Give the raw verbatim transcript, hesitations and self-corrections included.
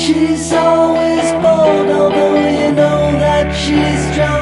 She's always bold, although you know that she's drunk.